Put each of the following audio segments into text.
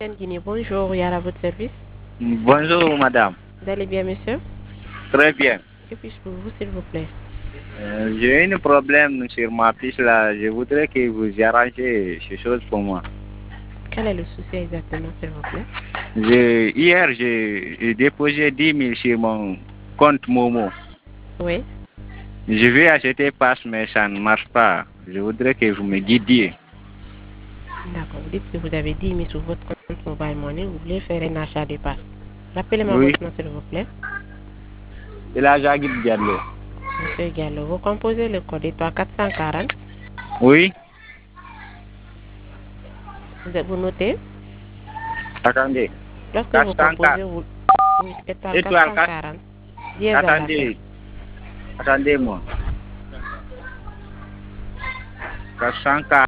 Guinée, bonjour, Yara, à votre service. Bonjour madame. Vous allez bien, monsieur? Très bien. Que puis-je pour vous, s'il vous plaît? J'ai un problème sur ma fiche là. Je voudrais que vous arrangez ces choses pour moi. Quel est le souci exactement, s'il vous plaît? Hier, j'ai déposé 10 000 sur mon compte Momo. Oui. Je vais acheter passe, mais ça ne marche pas. Je voudrais que vous me guidiez. D'accord, vous dites que vous avez 10 000 sur votre compte Mobile Money, vous voulez faire un achat de passe. Rappelez-moi Oui. votre nom, s'il vous plaît. Et là, Jagid Diallo. Monsieur Gallo, vous composez le code étoile 440. Oui. Vous notez? Attendez. Lorsque vous 404. composez, oui, étoile 440. Dièse à la fin. Attendez. Attendez-moi. 404.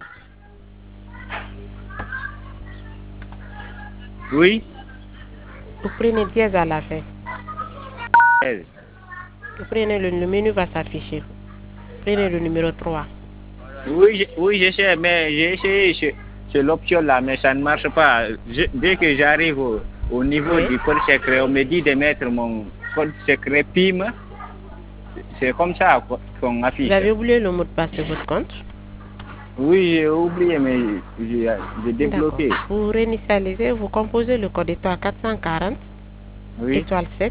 Oui. Vous prenez dièse à la fin. Elle. Vous prenez le menu va s'afficher. Prenez le numéro 3. Oui, je sais, mais j'ai essayé sur l'option là, mais ça ne marche pas. Dès que j'arrive au niveau Oui. du code secret, on me dit de mettre mon code secret PIM. C'est comme ça qu'on affiche. Vous avez oublié le mot de passe de votre compte? Oui, j'ai oublié, mais j'ai débloqué. D'accord. Vous réinitialisez, vous composez le code étoile 440, Oui. étoile 7.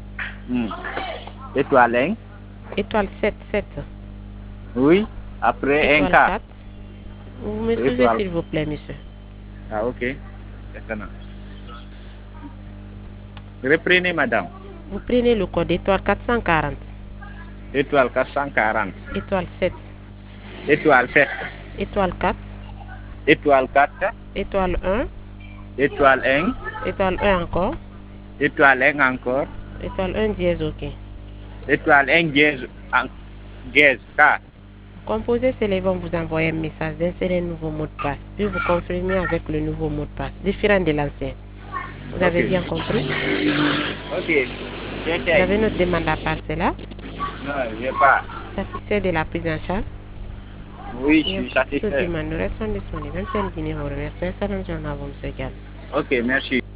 Étoile 1. Étoile 7, 7. Oui. Après Étoile 1 K. 4. Vous me suivez, Étoile. s'il vous plaît, monsieur. Ah, ok. Maintenant. Reprenez, madame. Vous prenez le code étoile 440. Étoile 440. Étoile 7. Étoile 7. Étoile 4. Étoile 4. Étoile 1. Étoile 1. Étoile 1 encore. Étoile 1 encore. Étoile 1 dièse, ok. Étoile 1 dièse, K. Composez, c'est les vont vous envoyer un message d'insérer un nouveau mot de passe. Puis vous confirmez avec le nouveau mot de passe, différent de l'ancien. Vous avez bien compris? Ok. Vous avez notre demande à part cela? Non, je n'ai pas. Satisfait de la prise en charge? Oui, je suis satisfait. Nous restons disponibles. Même si un dîner vous remercie. Excellente journée à vous, M. Gall. Ok, merci.